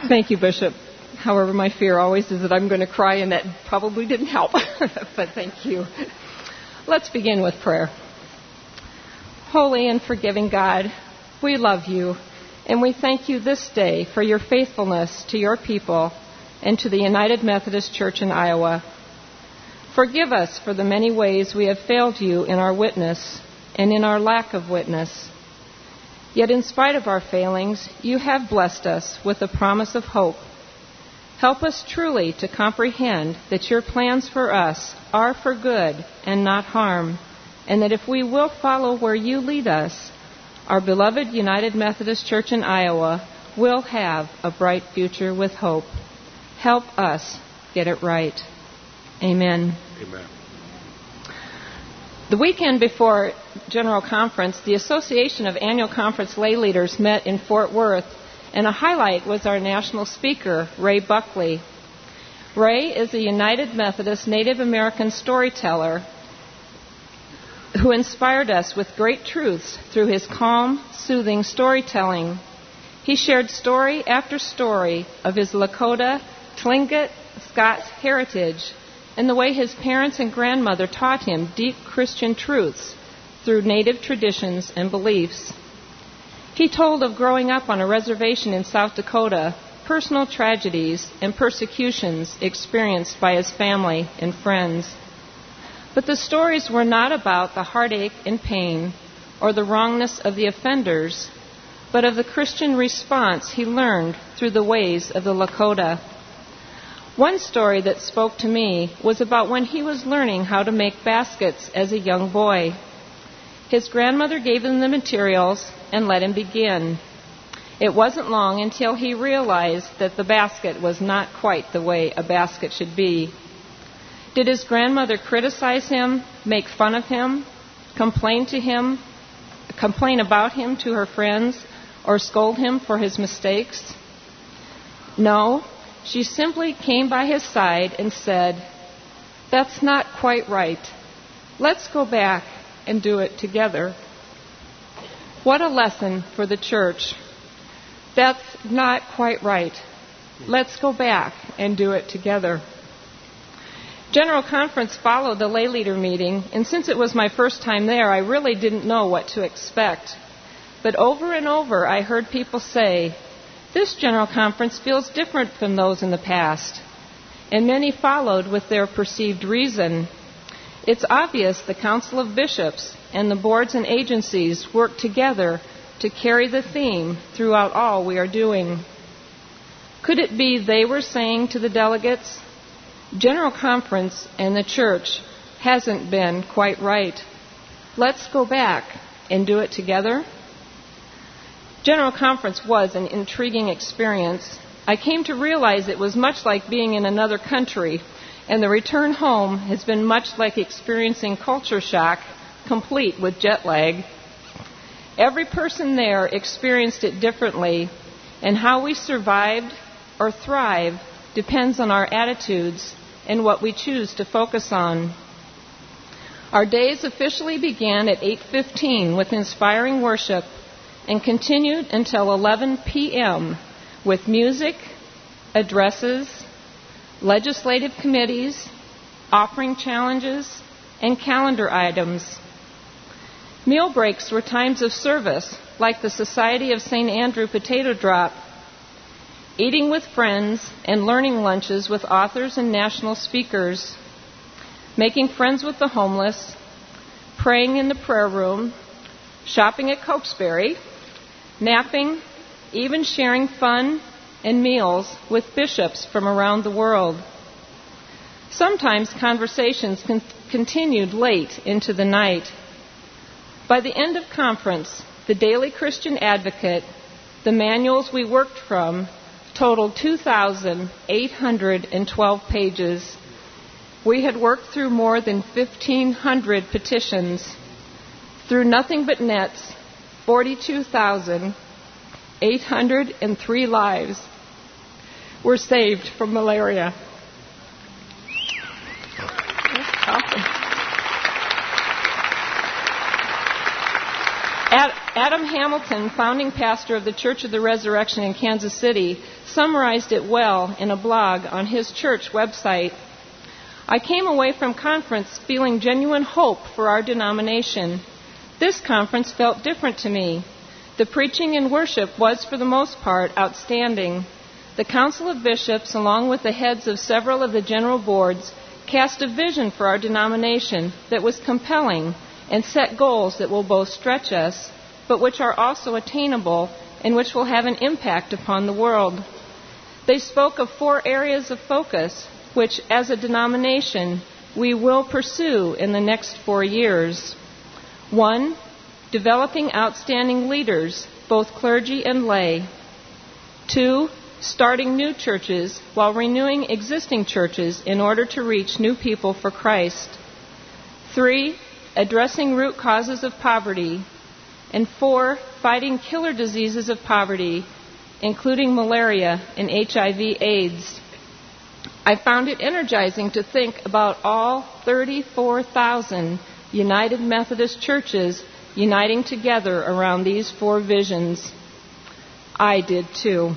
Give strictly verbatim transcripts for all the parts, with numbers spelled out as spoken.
Thank you, Bishop. However, my fear always is that I'm going to cry, and that probably didn't help. But thank you. Let's begin with prayer. Holy and forgiving God, we love you, and we thank you this day for your faithfulness to your people and to the United Methodist Church in Iowa. Forgive us for the many ways we have failed you in our witness and in our lack of witness. Yet in spite of our failings, you have blessed us with the promise of hope. Help us truly to comprehend that your plans for us are for good and not harm, and that if we will follow where you lead us, our beloved United Methodist Church in Iowa will have a bright future with hope. Help us get it right. Amen. Amen. The weekend before General Conference, the Association of Annual Conference Lay Leaders met in Fort Worth, and a highlight was our national speaker, Ray Buckley. Ray is a United Methodist Native American storyteller who inspired us with great truths through his calm, soothing storytelling. He shared story after story of his Lakota, Tlingit, Scots heritage, and the way his parents and grandmother taught him deep Christian truths through Native traditions and beliefs. He told of growing up on a reservation in South Dakota, personal tragedies and persecutions experienced by his family and friends. But the stories were not about the heartache and pain or the wrongness of the offenders, but of the Christian response he learned through the ways of the Lakota. One story that spoke to me was about when he was learning how to make baskets as a young boy. His grandmother gave him the materials and let him begin. It wasn't long until he realized that the basket was not quite the way a basket should be. Did his grandmother criticize him, make fun of him, complain to him, complain about him to her friends, or scold him for his mistakes? No. She simply came by his side and said, "That's not quite right. Let's go back and do it together." What a lesson for the church. That's not quite right. Let's go back and do it together. General Conference followed the lay leader meeting, and since it was my first time there, I really didn't know what to expect. But over and over, I heard people say, "This General Conference feels different from those in the past." And many followed with their perceived reason. It's obvious the Council of Bishops and the boards and agencies work together to carry the theme throughout all we are doing. Could it be they were saying to the delegates, General Conference and the church hasn't been quite right. Let's go back and do it together? General Conference was an intriguing experience. I came to realize it was much like being in another country, and the return home has been much like experiencing culture shock, complete with jet lag. Every person there experienced it differently, and how we survived or thrive depends on our attitudes and what we choose to focus on. Our days officially began at eight fifteen with inspiring worship and continued until eleven p.m. with music, addresses, legislative committees, offering challenges, and calendar items. Meal breaks were times of service, like the Society of Saint Andrew Potato Drop, eating with friends and learning lunches with authors and national speakers, making friends with the homeless, praying in the prayer room, shopping at Cokesbury, napping, even sharing fun and meals with bishops from around the world. Sometimes conversations con- continued late into the night. By the end of conference, the Daily Christian Advocate, the manuals we worked from, totaled two thousand eight hundred twelve pages. We had worked through more than fifteen hundred petitions. Through Nothing But Nets, forty-two thousand eight hundred three lives were saved from malaria. At, Adam Hamilton, founding pastor of the Church of the Resurrection in Kansas City, summarized it well in a blog on his church website. I came away from conference feeling genuine hope for our denomination. This conference felt different to me. The preaching and worship was, for the most part, outstanding. The Council of Bishops, along with the heads of several of the general boards, cast a vision for our denomination that was compelling and set goals that will both stretch us, but which are also attainable and which will have an impact upon the world. They spoke of four areas of focus, which, as a denomination, we will pursue in the next four years. One, developing outstanding leaders, both clergy and lay. Two, starting new churches while renewing existing churches in order to reach new people for Christ. Three, addressing root causes of poverty. And four, fighting killer diseases of poverty, including malaria and H I V AIDS. I found it energizing to think about all thirty-four thousand United Methodist churches uniting together around these four visions. I did too.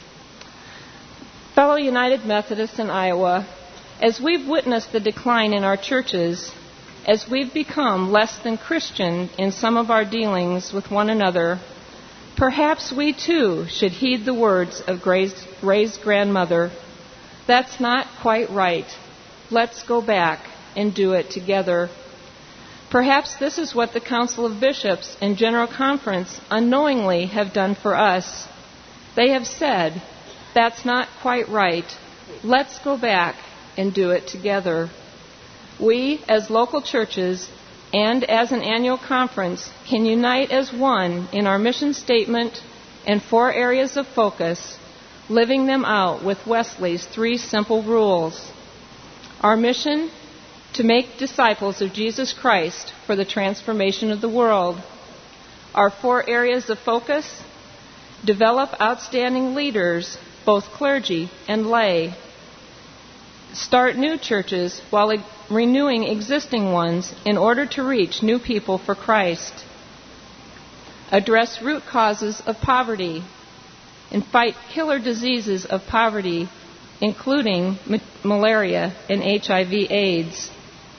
Fellow United Methodists in Iowa, as we've witnessed the decline in our churches, as we've become less than Christian in some of our dealings with one another, perhaps we too should heed the words of Ray's grandmother. That's not quite right. Let's go back and do it together. Perhaps this is what the Council of Bishops and General Conference unknowingly have done for us. They have said, that's not quite right. Let's go back and do it together. We, as local churches and as an annual conference, can unite as one in our mission statement and four areas of focus, living them out with Wesley's three simple rules. Our mission, to make disciples of Jesus Christ for the transformation of the world. Our four areas of focus, develop outstanding leaders, both clergy and lay. Start new churches while renewing existing ones in order to reach new people for Christ. Address root causes of poverty and fight killer diseases of poverty, including ma- malaria and H I V AIDS.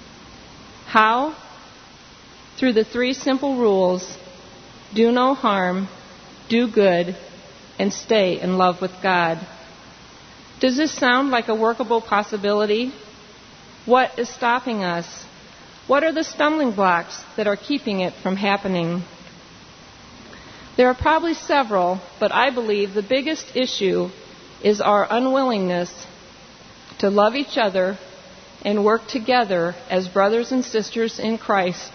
How? Through the three simple rules: do no harm, do good, and stay in love with God. Does this sound like a workable possibility? What is stopping us? What are the stumbling blocks that are keeping it from happening? There are probably several, but I believe the biggest issue is our unwillingness to love each other and work together as brothers and sisters in Christ.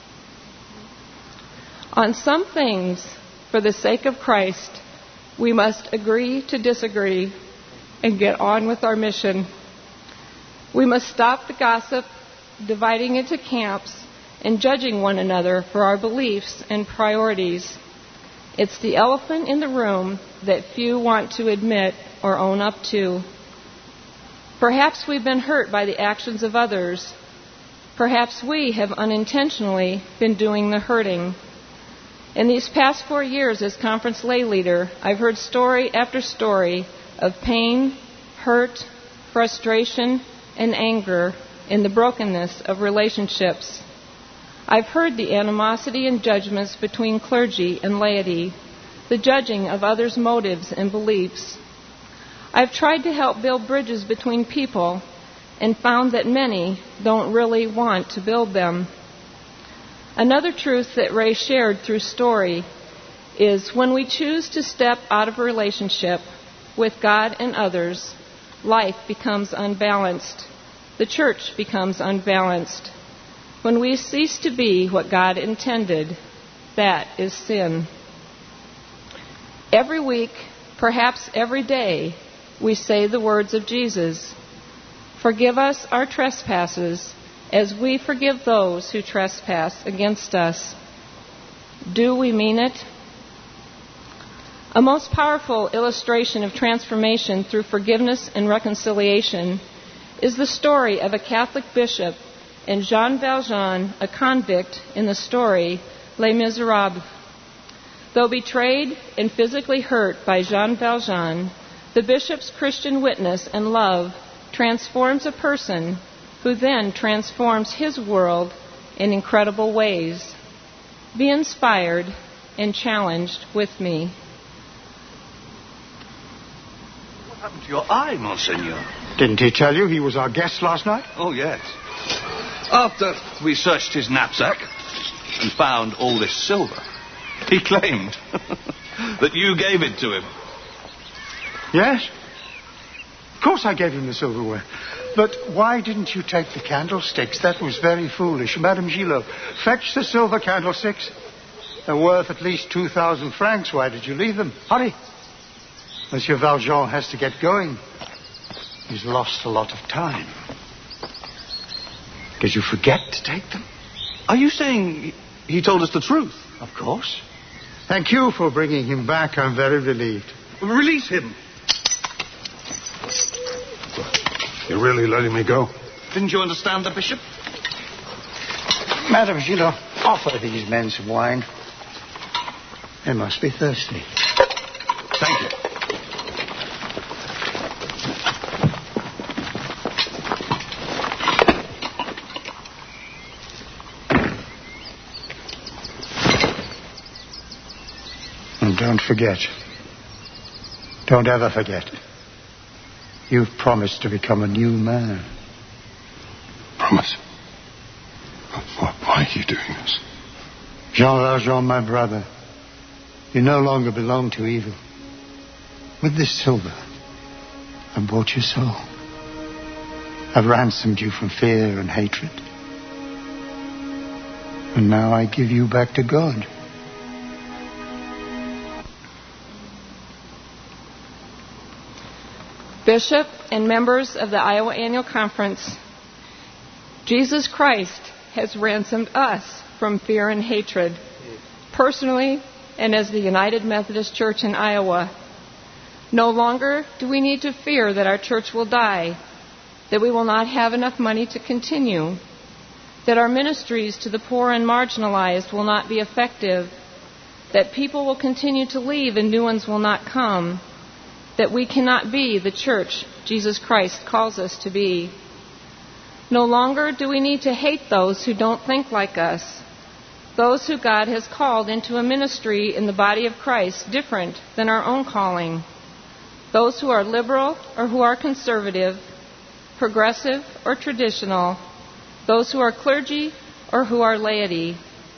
On some things, for the sake of Christ, we must agree to disagree and get on with our mission. We must stop the gossip, dividing into camps, and judging one another for our beliefs and priorities. It's the elephant in the room that few want to admit or own up to. Perhaps we've been hurt by the actions of others. Perhaps we have unintentionally been doing the hurting. In these past four years as conference lay leader, I've heard story after story of pain, hurt, frustration, and anger in the brokenness of relationships. I've heard the animosity and judgments between clergy and laity, the judging of others' motives and beliefs. I've tried to help build bridges between people and found that many don't really want to build them. Another truth that Ray shared through story is when we choose to step out of a relationship with God and others, life becomes unbalanced. The church becomes unbalanced. When we cease to be what God intended, that is sin. Every week, perhaps every day, we say the words of Jesus. Forgive us our trespasses as we forgive those who trespass against us. Do we mean it? A most powerful illustration of transformation through forgiveness and reconciliation is the story of a Catholic bishop and Jean Valjean, a convict in the story Les Miserables. Though betrayed and physically hurt by Jean Valjean, the bishop's Christian witness and love transforms a person who then transforms his world in incredible ways. Be inspired and challenged with me. What happened to your eye, Monseigneur? Didn't he tell you he was our guest last night? Oh, yes. After we searched his knapsack and found all this silver, he claimed that you gave it to him. Yes. Of course I gave him the silverware. But why didn't you take the candlesticks? That was very foolish. Madame Gillot, fetch the silver candlesticks. They're worth at least two thousand francs. Why did you leave them? Hurry. Monsieur Valjean has to get going. He's lost a lot of time. Did you forget to take them? Are you saying he told us the truth? Of course. Thank you for bringing him back. I'm very relieved. Release him. You're really letting me go? Didn't you understand the bishop? Madame Gillot, offer these men some wine. They must be thirsty. Thank you. And don't forget. Don't ever forget. You've promised to become a new man. Promise? Why, why are you doing this? Jean Valjean, my brother, you no longer belong to evil. With this silver, I bought your soul. I've ransomed you from fear and hatred. And now I give you back to God. Bishop and members of the Iowa Annual Conference, Jesus Christ has ransomed us from fear and hatred, personally and as the United Methodist Church in Iowa. No longer do we need to fear that our church will die, that we will not have enough money to continue, that our ministries to the poor and marginalized will not be effective, that people will continue to leave and new ones will not come, that we cannot be the church Jesus Christ calls us to be. No longer do we need to hate those who don't think like us, those who God has called into a ministry in the body of Christ different than our own calling, those who are liberal or who are conservative, progressive or traditional, those who are clergy or who are laity.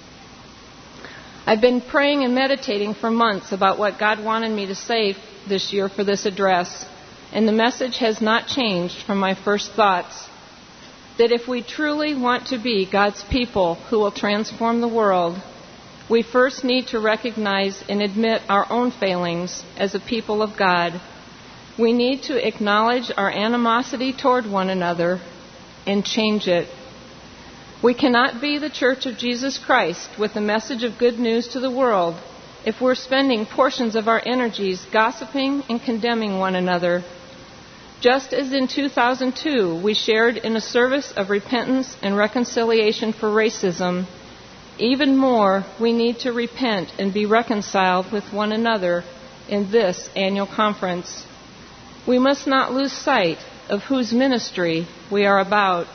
I've been praying and meditating for months about what God wanted me to say this year for this address, and the message has not changed from my first thoughts, that if we truly want to be God's people who will transform the world, we first need to recognize and admit our own failings as a people of God. We need to acknowledge our animosity toward one another and change it. We cannot be the Church of Jesus Christ with a message of good news to the world if we're spending portions of our energies gossiping and condemning one another. Just as in two thousand two we shared in a service of repentance and reconciliation for racism, even more we need to repent and be reconciled with one another in this annual conference. We must not lose sight of whose ministry we are about.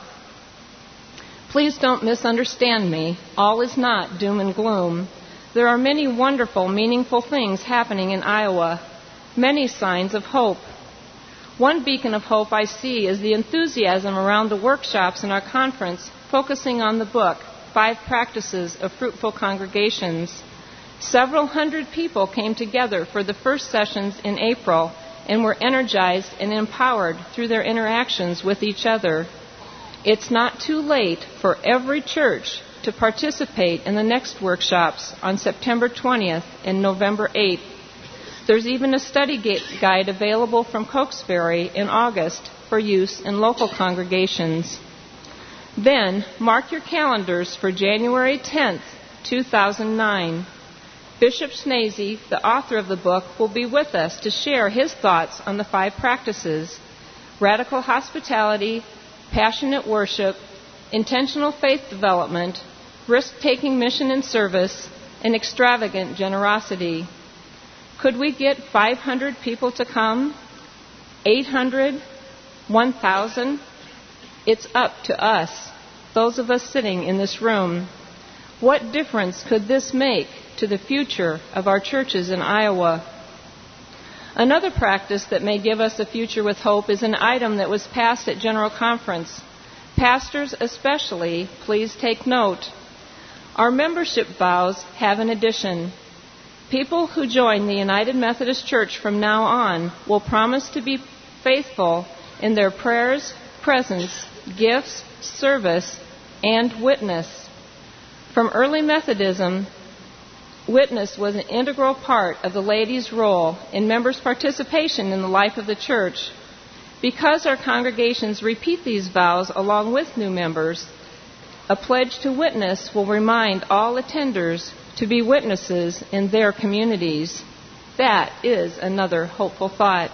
Please don't misunderstand me. All is not doom and gloom. There are many wonderful, meaningful things happening in Iowa, many signs of hope. One beacon of hope I see is the enthusiasm around the workshops in our conference focusing on the book, Five Practices of Fruitful Congregations. Several hundred people came together for the first sessions in April and were energized and empowered through their interactions with each other. It's not too late for every church to participate in the next workshops on September twentieth and November eighth. There's even a study guide available from Cokesbury in August for use in local congregations. Then, mark your calendars for January tenth, two thousand nine. Bishop Schnase, the author of the book, will be with us to share his thoughts on the five practices: radical hospitality, passionate worship, intentional faith development, risk-taking mission and service, and extravagant generosity. Could we get five hundred people to come? eight hundred? one thousand? It's up to us, those of us sitting in this room. What difference could this make to the future of our churches in Iowa? Another practice that may give us a future with hope is an item that was passed at General Conference. Pastors especially, please take note. Our membership vows have an addition. People who join the United Methodist Church from now on will promise to be faithful in their prayers, presence, gifts, service, and witness. From early Methodism, witness was an integral part of the ladies' role in members' participation in the life of the church. Because our congregations repeat these vows along with new members, a pledge to witness will remind all attenders to be witnesses in their communities. That is another hopeful thought.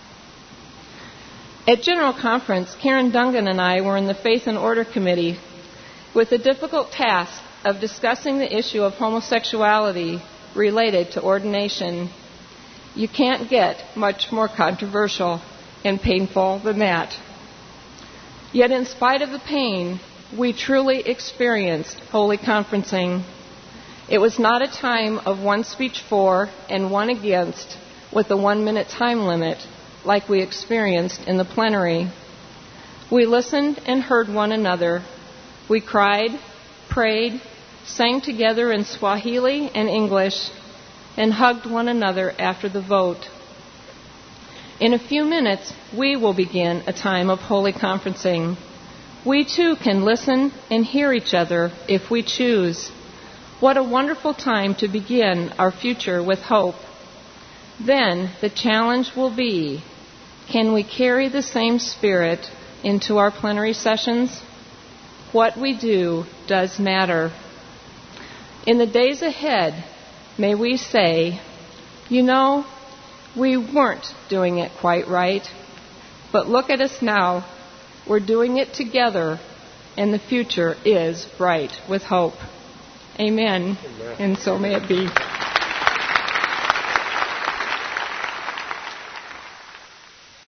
At General Conference, Karen Dungan and I were in the Faith and Order Committee with the difficult task of discussing the issue of homosexuality related to ordination. You can't get much more controversial and painful than that. Yet in spite of the pain, we truly experienced holy conferencing. It was not a time of one speech for and one against with a one-minute time limit like we experienced in the plenary. We listened and heard one another. We cried, prayed, sang together in Swahili and English, and hugged one another after the vote. In a few minutes, we will begin a time of holy conferencing. We too can listen and hear each other if we choose. What a wonderful time to begin our future with hope. Then the challenge will be, can we carry the same spirit into our plenary sessions? What we do does matter. In the days ahead, may we say, you know, we weren't doing it quite right, but look at us now. We're doing it together, and the future is bright with hope. Amen. Amen. And so may it be.